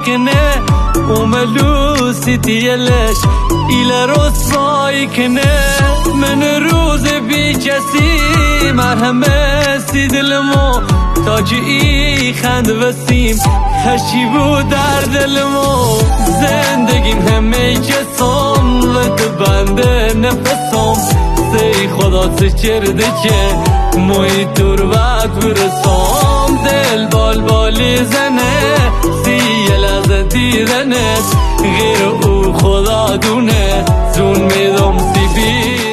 کنه اوملوسی تیلش ایل رسوایی کنه من روز بی کسی مرهمه سی دلمو تاجی ای خند وسیم خشی بود در دلمو زندگیم همه کسام لط بنده نفسام سی خدا سه کرده که موی دور وقت برسام دل بال بالی زنه سی لحظه دیدنت غیر او خدا دونه زون میدم سی بی